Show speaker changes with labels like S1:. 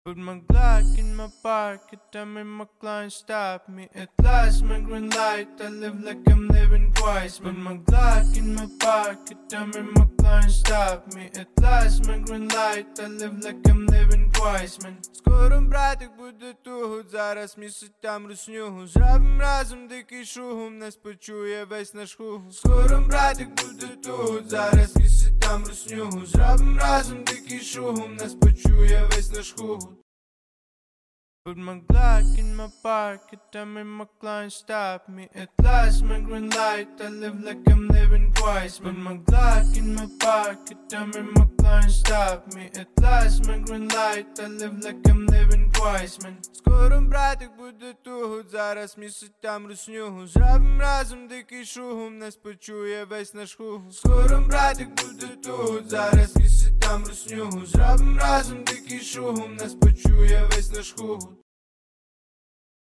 S1: Put my Glock in my pocket, tell me my client stop me. At last, my green light, I live like I'm living twice. Put my Glock in my pocket, tell me my client stop me. At last, my green light, I live like I'm living twice, man. Скоро, братик, буде туго, зараз місяць там русню. Зробим разом дикий шугум, нас почує весь наш хугу. Скоро, братик, буде туго, зараз місяць там русню. Зробим разом дикий шугум, нас почує весь наш хугу. Put my Glock in my pocket, tell me my client stop me. At last, my green light, I live like I'm living twice. Put my Glock in my pocket, tell me my client stop me. At last, my green light, I live like I'm living twice, man. Скоро, братик, буде туго, зараз місяць там русню. Зробим разом дикий шугум, нас почує весь наш хугу. Скоро, братик, буде туго, зараз місяць там русню. Зробим разом дикий шугум, нас почує весь наш хугу.